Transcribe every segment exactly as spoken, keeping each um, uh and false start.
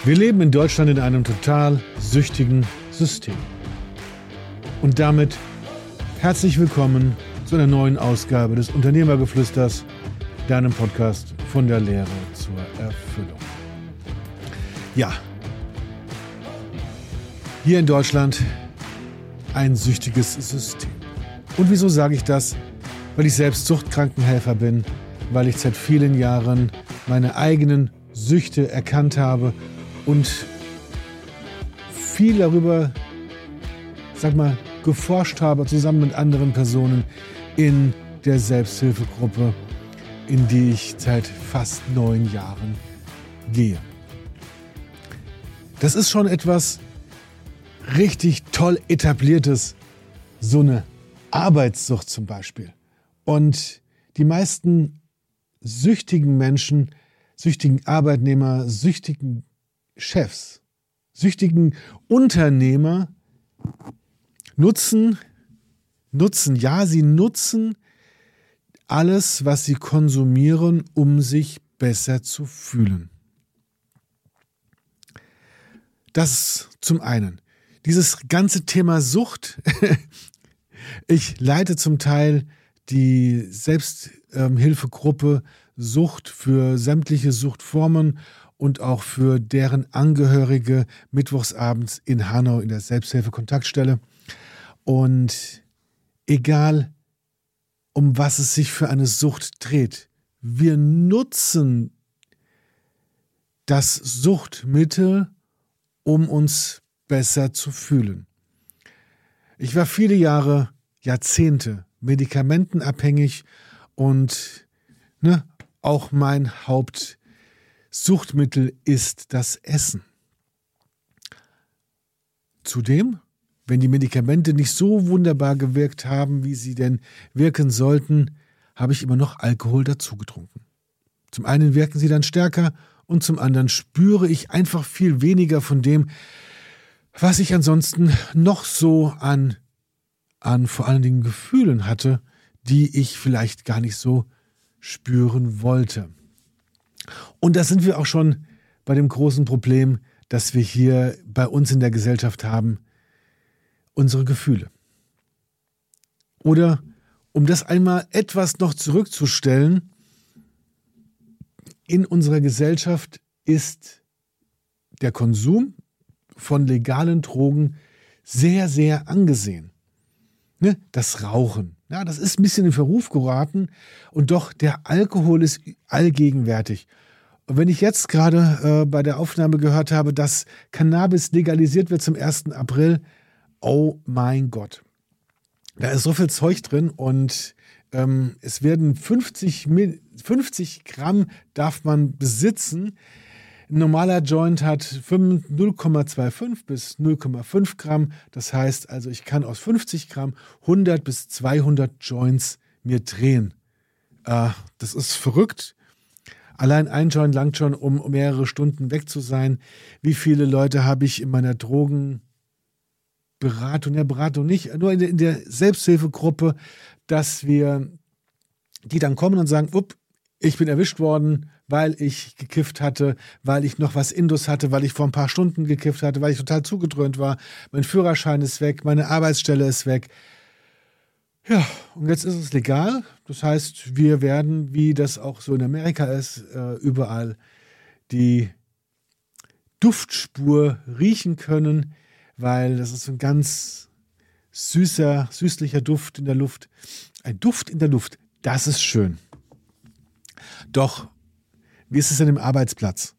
Wir leben in Deutschland in einem total süchtigen System. Und damit herzlich willkommen zu einer neuen Ausgabe des Unternehmergeflüsters, deinem Podcast von der Lehre zur Erfüllung. Ja, hier in Deutschland ein süchtiges System. Und wieso sage ich das? Weil ich selbst Suchtkrankenhelfer bin, weil ich seit vielen Jahren meine eigenen Süchte erkannt habe und viel darüber, sag mal, geforscht habe, zusammen mit anderen Personen in der Selbsthilfegruppe, in die ich seit fast neun Jahren gehe. Das ist schon etwas richtig toll etabliertes, so eine Arbeitssucht zum Beispiel. Und die meisten süchtigen Menschen, süchtigen Arbeitnehmer, süchtigen Chefs, süchtigen Unternehmer nutzen, nutzen, ja, sie nutzen alles, was sie konsumieren, um sich besser zu fühlen. Das zum einen. Dieses ganze Thema Sucht, ich leite zum Teil die Selbsthilfegruppe Sucht für sämtliche Suchtformen und auch für deren Angehörige mittwochsabends in Hanau in der Selbsthilfe-Kontaktstelle. Und egal, um was es sich für eine Sucht dreht, wir nutzen das Suchtmittel, um uns besser zu fühlen. Ich war viele Jahre, Jahrzehnte medikamentenabhängig und ne, auch mein Hauptsuchtmittel ist das Essen. Zudem, wenn die Medikamente nicht so wunderbar gewirkt haben, wie sie denn wirken sollten, habe ich immer noch Alkohol dazu getrunken. Zum einen wirken sie dann stärker und zum anderen spüre ich einfach viel weniger von dem, was ich ansonsten noch so an, an vor allen Dingen Gefühlen hatte, die ich vielleicht gar nicht so spüren wollte. Und da sind wir auch schon bei dem großen Problem, das wir hier bei uns in der Gesellschaft haben, unsere Gefühle. Oder, um das einmal etwas noch zurückzustellen, in unserer Gesellschaft ist der Konsum von legalen Drogen sehr, sehr angesehen. Ne? Das Rauchen, ja, das ist ein bisschen in Verruf geraten und doch der Alkohol ist allgegenwärtig. Und wenn ich jetzt gerade äh, bei der Aufnahme gehört habe, dass Cannabis legalisiert wird zum ersten April, oh mein Gott, da ist so viel Zeug drin und ähm, es werden fünfzig, fünfzig Gramm darf man besitzen. Ein normaler Joint hat null Komma fünfundzwanzig bis null Komma fünf Gramm. Das heißt also, ich kann aus fünfzig Gramm hundert bis zweihundert Joints mir drehen. Äh, das ist verrückt. Allein ein Joint langt schon, um mehrere Stunden weg zu sein. Wie viele Leute habe ich in meiner Drogenberatung, ja Beratung nicht, nur in der, in der Selbsthilfegruppe, dass wir, die dann kommen und sagen, upp, ich bin erwischt worden, weil ich gekifft hatte, weil ich noch was Indus hatte, weil ich vor ein paar Stunden gekifft hatte, weil ich total zugedröhnt war. Mein Führerschein ist weg, meine Arbeitsstelle ist weg. Ja, und jetzt ist es legal. Das heißt, wir werden, wie das auch so in Amerika ist, überall die Duftspur riechen können, weil das ist ein ganz süßer, süßlicher Duft in der Luft. Ein Duft in der Luft, das ist schön. Doch, wie ist es denn im Arbeitsplatz?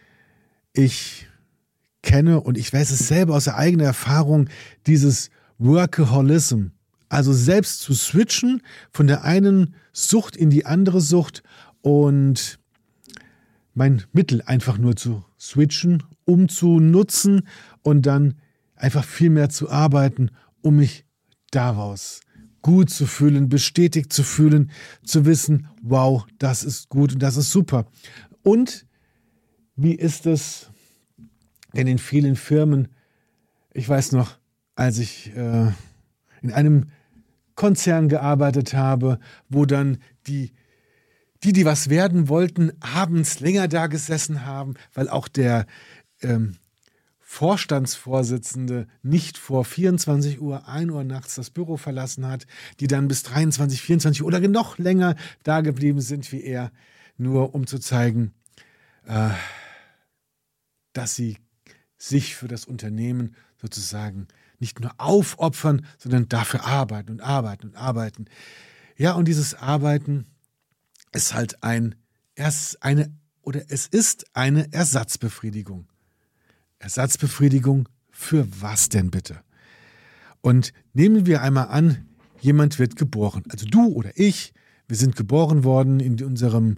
Ich kenne und ich weiß es selber aus der eigenen Erfahrung, dieses Workaholism, also selbst zu switchen von der einen Sucht in die andere Sucht und mein Mittel einfach nur zu switchen, um zu nutzen und dann einfach viel mehr zu arbeiten, um mich daraus gut zu fühlen, bestätigt zu fühlen, zu wissen, wow, das ist gut und das ist super. Und wie ist es denn in vielen Firmen? Ich weiß noch, als ich äh, in einem Konzern gearbeitet habe, wo dann die, die, die was werden wollten, abends länger da gesessen haben, weil auch der ähm, Vorstandsvorsitzende nicht vor vierundzwanzig Uhr, ein Uhr nachts das Büro verlassen hat, die dann bis dreiundzwanzig, vierundzwanzig Uhr oder noch länger da geblieben sind wie er, nur um zu zeigen, äh, dass sie sich für das Unternehmen sozusagen nicht nur aufopfern, sondern dafür arbeiten und arbeiten und arbeiten. Ja, und dieses Arbeiten ist halt ein, erst eine, oder es ist eine Ersatzbefriedigung. Ersatzbefriedigung für was denn bitte? Und nehmen wir einmal an, jemand wird geboren. Also du oder ich, wir sind geboren worden in unserem,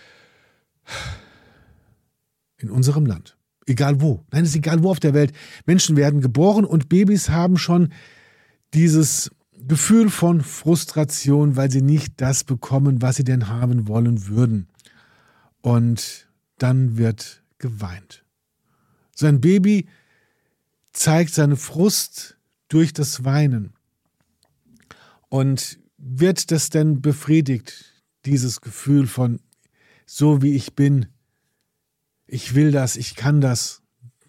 in unserem Land. Egal wo. Nein, es ist egal wo auf der Welt. Menschen werden geboren und Babys haben schon dieses Gefühl von Frustration, weil sie nicht das bekommen, was sie denn haben wollen würden. Und dann wird geweint. Sein Baby zeigt seine Frust durch das Weinen. Und wird das denn befriedigt, dieses Gefühl von, so wie ich bin, ich will das, ich kann das.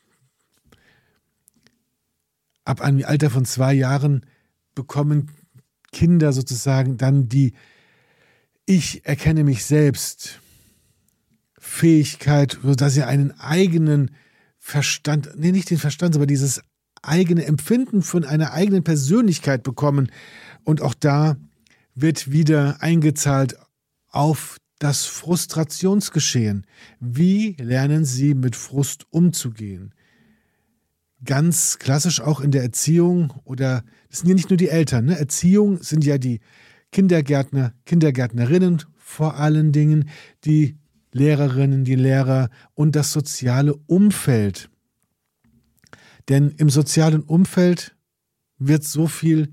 Ab einem Alter von zwei Jahren bekommen Kinder sozusagen dann die Ich erkenne mich selbst Fähigkeit, sodass sie einen eigenen Verstand, nee, nicht den Verstand, aber dieses eigene Empfinden von einer eigenen Persönlichkeit bekommen. Und auch da wird wieder eingezahlt auf das Frustrationsgeschehen. Wie lernen Sie mit Frust umzugehen? Ganz klassisch auch in der Erziehung, oder das sind ja nicht nur die Eltern, ne? Erziehung sind ja die Kindergärtner, Kindergärtnerinnen vor allen Dingen, die Lehrerinnen, die Lehrer und das soziale Umfeld. Denn im sozialen Umfeld wird so viel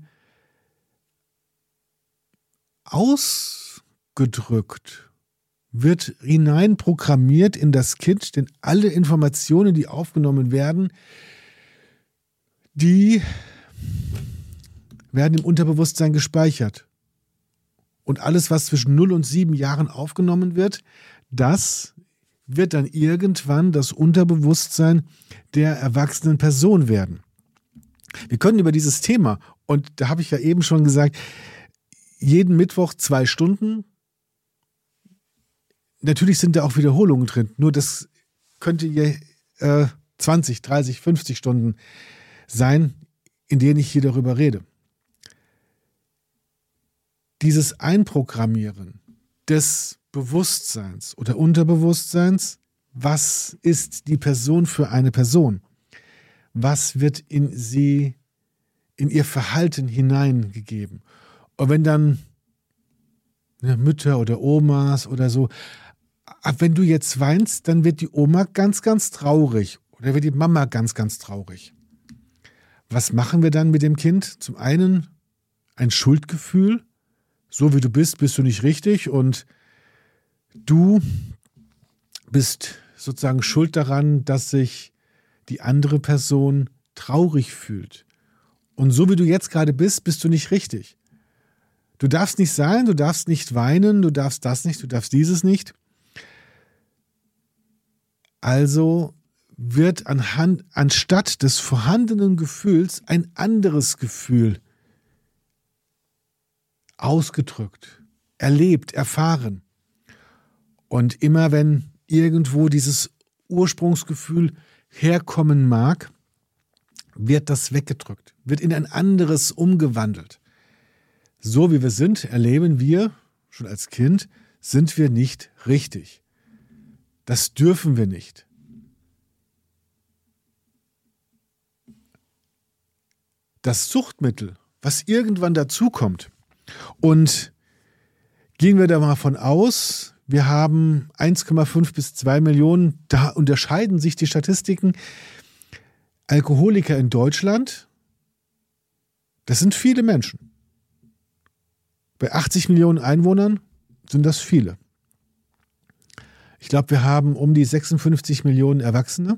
ausgedrückt, wird hineinprogrammiert in das Kind, denn alle Informationen, die aufgenommen werden, die werden im Unterbewusstsein gespeichert. Und alles, was zwischen null und sieben Jahren aufgenommen wird, das wird dann irgendwann das Unterbewusstsein der erwachsenen Person werden. Wir können über dieses Thema, und da habe ich ja eben schon gesagt, jeden Mittwoch zwei Stunden, natürlich sind da auch Wiederholungen drin, nur das könnte ja äh, zwanzig, dreißig, fünfzig Stunden sein, in denen ich hier darüber rede. Dieses Einprogrammieren des Bewusstseins oder Unterbewusstseins, was ist die Person für eine Person? Was wird in sie, in ihr Verhalten hineingegeben? Und wenn dann ja, Mütter oder Omas oder so, wenn du jetzt weinst, dann wird die Oma ganz, ganz traurig oder wird die Mama ganz, ganz traurig. Was machen wir dann mit dem Kind? Zum einen ein Schuldgefühl, so wie du bist, bist du nicht richtig und du bist sozusagen schuld daran, dass sich die andere Person traurig fühlt. Und so wie du jetzt gerade bist, bist du nicht richtig. Du darfst nicht sein, du darfst nicht weinen, du darfst das nicht, du darfst dieses nicht. Also wird anhand, anstatt des vorhandenen Gefühls ein anderes Gefühl ausgedrückt, erlebt, erfahren. Und immer wenn irgendwo dieses Ursprungsgefühl herkommen mag, wird das weggedrückt, wird in ein anderes umgewandelt. So wie wir sind, erleben wir, schon als Kind, sind wir nicht richtig. Das dürfen wir nicht. Das Suchtmittel, was irgendwann dazukommt, und gehen wir da mal von aus, wir haben eins Komma fünf bis zwei Millionen, da unterscheiden sich die Statistiken, Alkoholiker in Deutschland, das sind viele Menschen. Bei achtzig Millionen Einwohnern sind das viele. Ich glaube, wir haben um die sechsundfünfzig Millionen Erwachsene.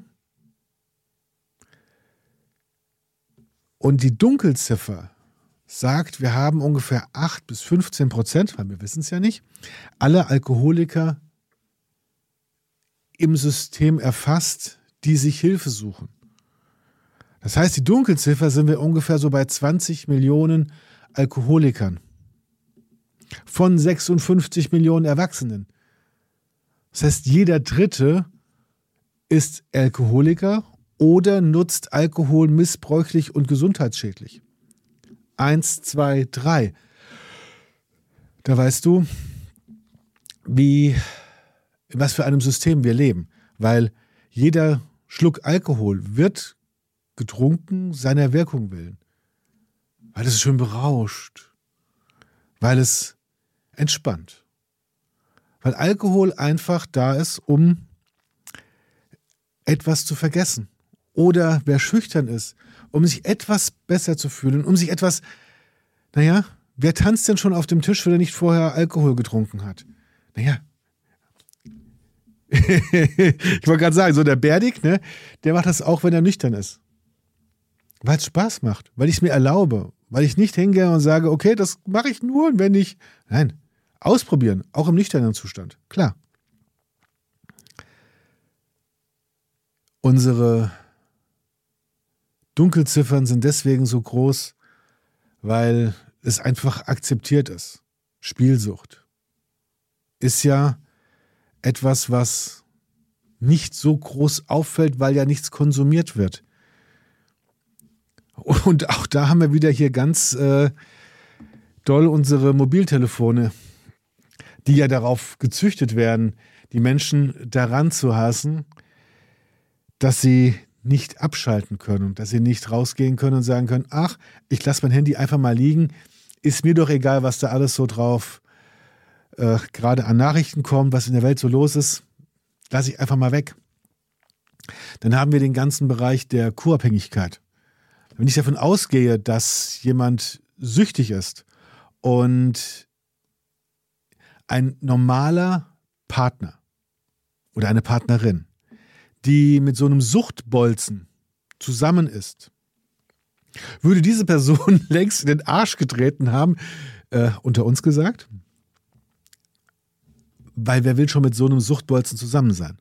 Und die Dunkelziffer sagt, wir haben ungefähr acht bis fünfzehn Prozent, weil wir wissen es ja nicht, alle Alkoholiker im System erfasst, die sich Hilfe suchen. Das heißt, die Dunkelziffer sind wir ungefähr so bei zwanzig Millionen Alkoholikern. Von sechsundfünfzig Millionen Erwachsenen. Das heißt, jeder Dritte ist Alkoholiker oder nutzt Alkohol missbräuchlich und gesundheitsschädlich. Eins, zwei, drei. Da weißt du, wie, in was für einem System wir leben. Weil jeder Schluck Alkohol wird getrunken seiner Wirkung willen. Weil es schön berauscht. Weil es entspannt. Weil Alkohol einfach da ist, um etwas zu vergessen. Oder wer schüchtern ist, um sich etwas besser zu fühlen, um sich etwas, naja, wer tanzt denn schon auf dem Tisch, wenn er nicht vorher Alkohol getrunken hat? Naja, ich wollte gerade sagen, so der Berdik, ne, der macht das auch, wenn er nüchtern ist. Weil es Spaß macht, weil ich es mir erlaube, weil ich nicht hingehe und sage, okay, das mache ich nur, wenn ich, nein, ausprobieren, auch im nüchternen Zustand, klar. Unsere Dunkelziffern sind deswegen so groß, weil es einfach akzeptiert ist. Spielsucht ist ja etwas, was nicht so groß auffällt, weil ja nichts konsumiert wird. Und auch da haben wir wieder hier ganz äh, doll unsere Mobiltelefone, die ja darauf gezüchtet werden, die Menschen daran zu hassen, dass sie nicht abschalten können und dass sie nicht rausgehen können und sagen können, ach, ich lasse mein Handy einfach mal liegen, ist mir doch egal, was da alles so drauf äh, gerade an Nachrichten kommt, was in der Welt so los ist, lasse ich einfach mal weg. Dann haben wir den ganzen Bereich der Co-Abhängigkeit. Wenn ich davon ausgehe, dass jemand süchtig ist und ein normaler Partner oder eine Partnerin, die mit so einem Suchtbolzen zusammen ist, würde diese Person längst in den Arsch getreten haben, äh, unter uns gesagt, weil wer will schon mit so einem Suchtbolzen zusammen sein?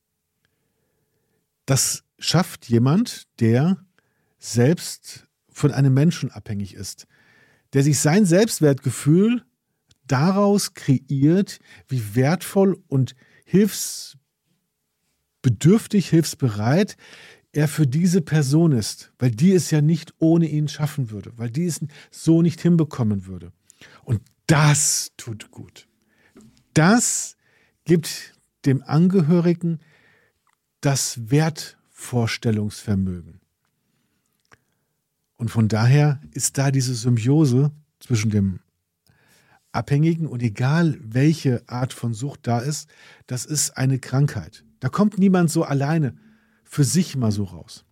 Das schafft jemand, der selbst von einem Menschen abhängig ist, der sich sein Selbstwertgefühl daraus kreiert, wie wertvoll und hilfsbedürftig, hilfsbereit er für diese Person ist, weil die es ja nicht ohne ihn schaffen würde, weil die es so nicht hinbekommen würde. Und das tut gut. Das gibt dem Angehörigen das Wertvorstellungsvermögen. Und von daher ist da diese Symbiose zwischen dem Abhängigen und egal welche Art von Sucht da ist, das ist eine Krankheit. Da kommt niemand so alleine für sich mal so raus.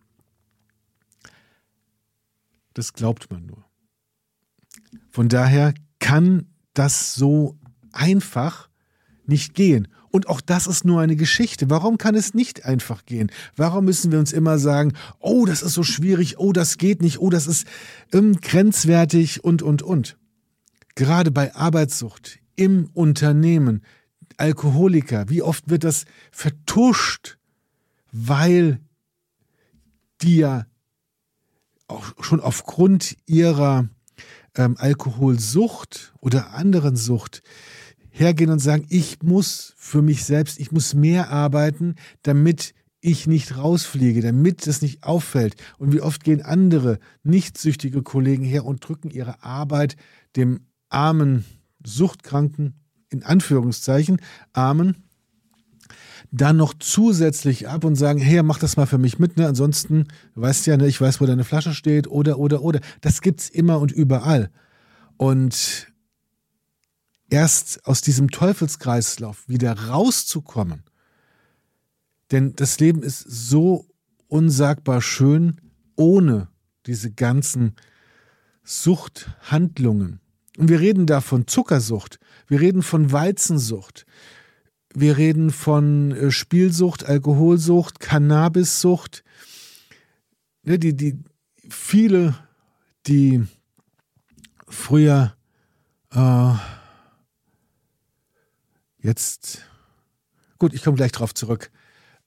Das glaubt man nur. Von daher kann das so einfach nicht gehen. Und auch das ist nur eine Geschichte. Warum kann es nicht einfach gehen? Warum müssen wir uns immer sagen, oh, das ist so schwierig, oh, das geht nicht, oh, das ist ähm, grenzwertig und, und, und. Gerade bei Arbeitssucht, im Unternehmen, Alkoholiker, wie oft wird das vertuscht, weil die ja auch schon aufgrund ihrer ähm, Alkoholsucht oder anderen Sucht hergehen und sagen, ich muss für mich selbst, ich muss mehr arbeiten, damit ich nicht rausfliege, damit es nicht auffällt. Und wie oft gehen andere, nicht süchtige Kollegen her und drücken ihre Arbeit dem armen, suchtkranken, in Anführungszeichen, armen, dann noch zusätzlich ab und sagen, hey, mach das mal für mich mit, ne? Ansonsten, du weißt ja, ne, ich weiß, wo deine Flasche steht, oder, oder, oder. Das gibt's immer und überall. Und erst aus diesem Teufelskreislauf wieder rauszukommen, denn das Leben ist so unsagbar schön ohne diese ganzen Suchthandlungen. Und wir reden da von Zuckersucht, wir reden von Weizensucht, wir reden von Spielsucht, Alkoholsucht, Cannabissucht. Die, die, viele, die früher äh, jetzt, gut, ich komme gleich drauf zurück,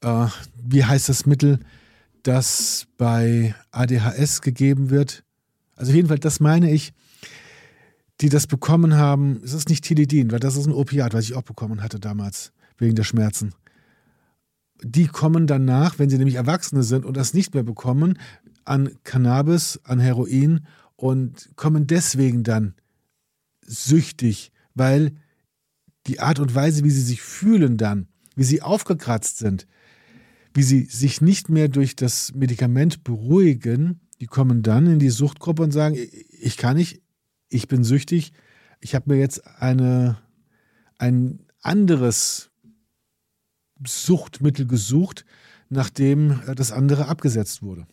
äh, wie heißt das Mittel, das bei A D H S gegeben wird? Also jedenfalls, das meine ich, die das bekommen haben, es ist nicht Tilidin, weil das ist ein Opiat, was ich auch bekommen hatte damals, wegen der Schmerzen. Die kommen danach, wenn sie nämlich Erwachsene sind und das nicht mehr bekommen, an Cannabis, an Heroin und kommen deswegen dann süchtig, weil die Art und Weise, wie sie sich fühlen dann, wie sie aufgekratzt sind, wie sie sich nicht mehr durch das Medikament beruhigen, die kommen dann in die Suchtgruppe und sagen, ich kann nicht, ich bin süchtig, ich habe mir jetzt eine, ein anderes Suchtmittel gesucht, nachdem das andere abgesetzt wurde.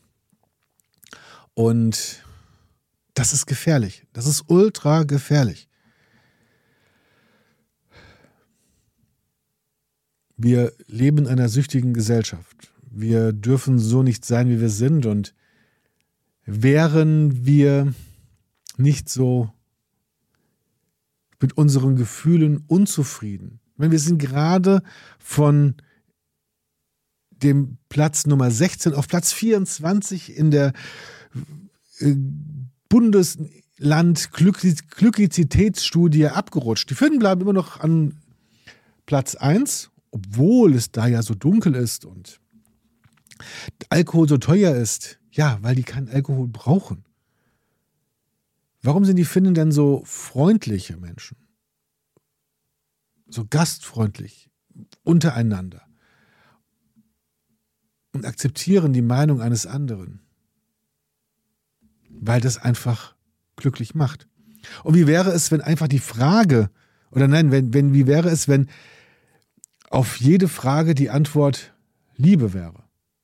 Und das ist gefährlich. Das ist ultra gefährlich. Wir leben in einer süchtigen Gesellschaft. Wir dürfen so nicht sein, wie wir sind. Und wären wir nicht so mit unseren Gefühlen unzufrieden, wenn wir sind gerade von dem Platz Nummer sechzehn auf Platz vierundzwanzig in der äh, Bundesland-Glücklizitätsstudie abgerutscht. Die Finnen bleiben immer noch an Platz eins, obwohl es da ja so dunkel ist und Alkohol so teuer ist. Ja, weil die keinen Alkohol brauchen. Warum sind die Finnen denn so freundliche Menschen? So gastfreundlich untereinander und akzeptieren die Meinung eines anderen, weil das einfach glücklich macht. Und wie wäre es, wenn einfach die Frage, oder nein, wenn, wenn, wie wäre es, wenn auf jede Frage die Antwort Liebe wäre?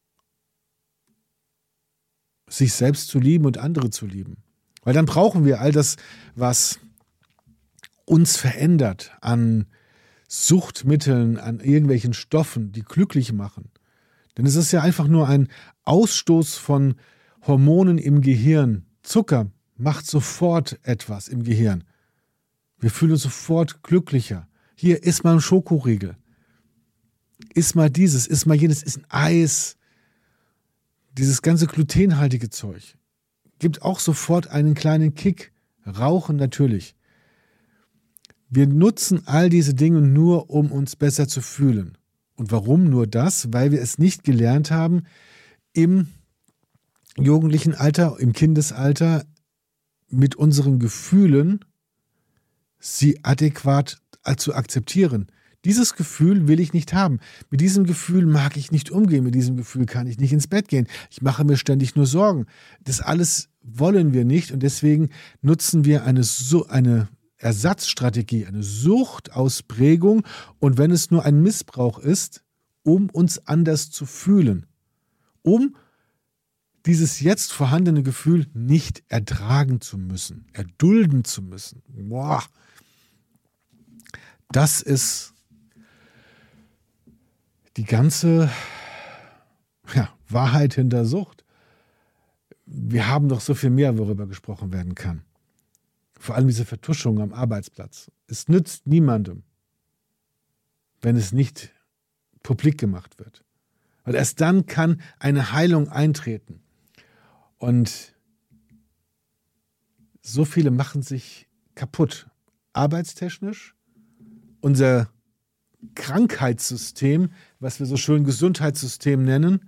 Sich selbst zu lieben und andere zu lieben. Weil dann brauchen wir all das, was uns verändert an Suchtmitteln, an irgendwelchen Stoffen, die glücklich machen. Denn es ist ja einfach nur ein Ausstoß von Hormonen im Gehirn. Zucker macht sofort etwas im Gehirn. Wir fühlen uns sofort glücklicher. Hier, iss mal einen Schokoriegel. Iss mal dieses, iss mal jenes, iss ein Eis. Dieses ganze glutenhaltige Zeug gibt auch sofort einen kleinen Kick. Rauchen natürlich. Wir nutzen all diese Dinge nur, um uns besser zu fühlen. Und warum nur das? Weil wir es nicht gelernt haben, im jugendlichen Alter, im Kindesalter mit unseren Gefühlen sie adäquat zu akzeptieren. Dieses Gefühl will ich nicht haben. Mit diesem Gefühl mag ich nicht umgehen. Mit diesem Gefühl kann ich nicht ins Bett gehen. Ich mache mir ständig nur Sorgen. Das alles wollen wir nicht und deswegen nutzen wir eine, so eine Ersatzstrategie, eine Suchtausprägung und wenn es nur ein Missbrauch ist, um uns anders zu fühlen, um dieses jetzt vorhandene Gefühl nicht ertragen zu müssen, erdulden zu müssen. Boah. Das ist die ganze ja, Wahrheit hinter Sucht. Wir haben doch so viel mehr, worüber gesprochen werden kann. Vor allem diese Vertuschung am Arbeitsplatz. Es nützt niemandem, wenn es nicht publik gemacht wird. Weil erst dann kann eine Heilung eintreten. Und so viele machen sich kaputt. Arbeitstechnisch, unser Krankheitssystem, was wir so schön Gesundheitssystem nennen,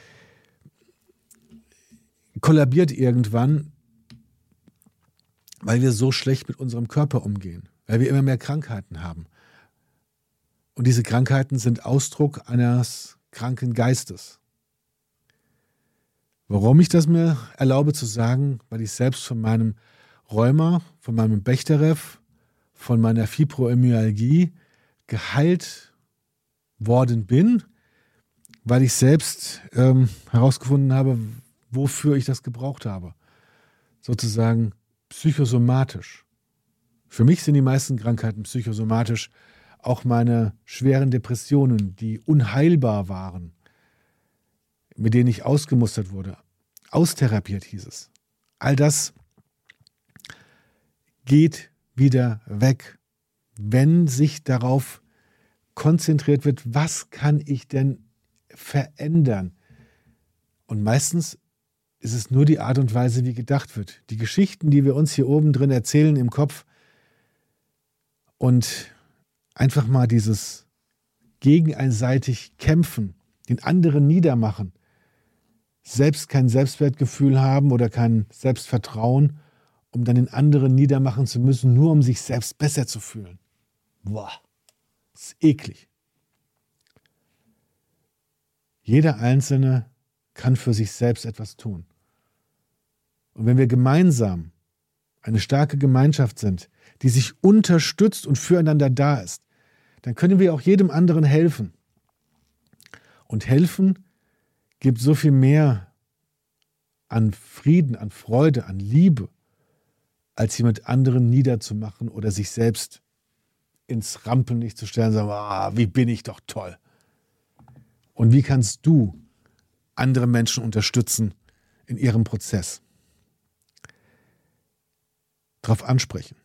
kollabiert irgendwann, weil wir so schlecht mit unserem Körper umgehen, weil wir immer mehr Krankheiten haben. Und diese Krankheiten sind Ausdruck eines kranken Geistes. Warum ich das mir erlaube zu sagen, weil ich selbst von meinem Rheuma, von meinem Bechterew, von meiner Fibromyalgie geheilt worden bin, weil ich selbst ähm, herausgefunden habe, wofür ich das gebraucht habe. Sozusagen psychosomatisch. Für mich sind die meisten Krankheiten psychosomatisch. Auch meine schweren Depressionen, die unheilbar waren, mit denen ich ausgemustert wurde, austherapiert hieß es. All das geht wieder weg, wenn sich darauf konzentriert wird, was kann ich denn verändern. Und meistens ist es nur die Art und Weise, wie gedacht wird. Die Geschichten, die wir uns hier oben drin erzählen im Kopf und einfach mal dieses gegenseitig kämpfen, den anderen niedermachen, selbst kein Selbstwertgefühl haben oder kein Selbstvertrauen, um dann den anderen niedermachen zu müssen, nur um sich selbst besser zu fühlen. Boah, das ist eklig. Jeder Einzelne kann für sich selbst etwas tun. Und wenn wir gemeinsam eine starke Gemeinschaft sind, die sich unterstützt und füreinander da ist, dann können wir auch jedem anderen helfen. Und helfen gibt so viel mehr an Frieden, an Freude, an Liebe, als jemand anderen niederzumachen oder sich selbst ins Rampenlicht zu stellen und sagen, ah, wie bin ich doch toll. Und wie kannst du andere Menschen unterstützen in ihrem Prozess? Darauf ansprechen.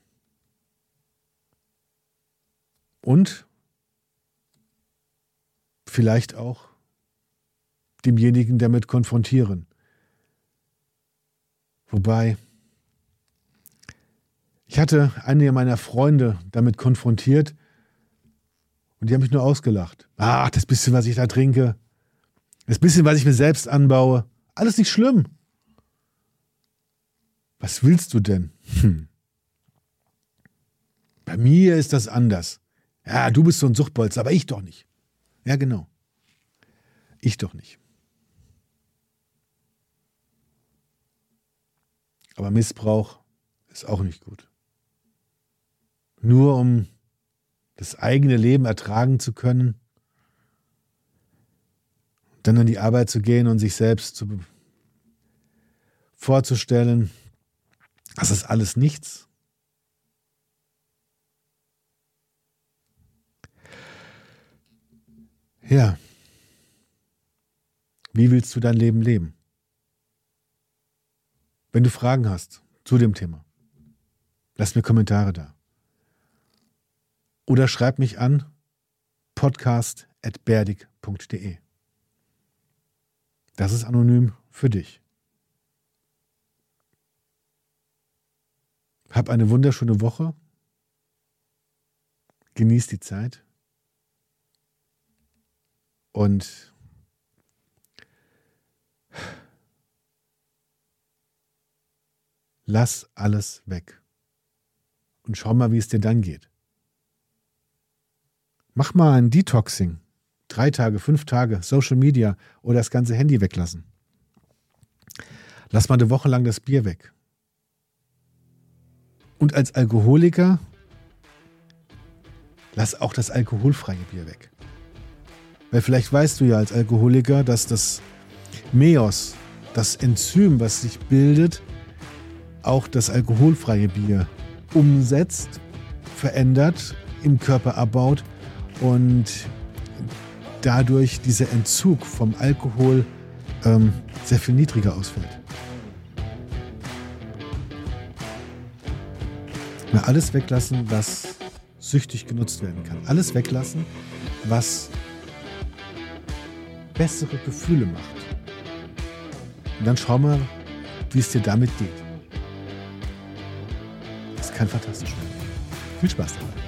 Und vielleicht auch demjenigen damit konfrontieren. Wobei, ich hatte einige meiner Freunde damit konfrontiert und die haben mich nur ausgelacht. Ach, das bisschen, was ich da trinke, das bisschen, was ich mir selbst anbaue, alles nicht schlimm. Was willst du denn? Hm. Bei mir ist das anders. Ja, du bist so ein Suchtbolzer, aber ich doch nicht. Ja, genau. Ich doch nicht. Aber Missbrauch ist auch nicht gut. Nur um das eigene Leben ertragen zu können, dann an die Arbeit zu gehen und sich selbst zu, vorzustellen, das ist alles nichts. Ja. Wie willst du dein Leben leben? Wenn du Fragen hast zu dem Thema, lass mir Kommentare da. Oder schreib mich an podcast at berdig punkt de. Das ist anonym für dich. Hab eine wunderschöne Woche. Genieß die Zeit. Und lass alles weg. Und schau mal, wie es dir dann geht. Mach mal ein Detoxing. Drei Tage, fünf Tage, Social Media oder das ganze Handy weglassen. Lass mal eine Woche lang das Bier weg. Und als Alkoholiker, lass auch das alkoholfreie Bier weg. Weil vielleicht weißt du ja als Alkoholiker, dass das Meos, das Enzym, was sich bildet, auch das alkoholfreie Bier umsetzt, verändert, im Körper abbaut und dadurch dieser Entzug vom Alkohol ähm, sehr viel niedriger ausfällt. Mal alles weglassen, was süchtig genutzt werden kann. Alles weglassen, was bessere Gefühle macht. Und dann schau mal, wie es dir damit geht. Das kann fantastisch werden. Viel Spaß dabei.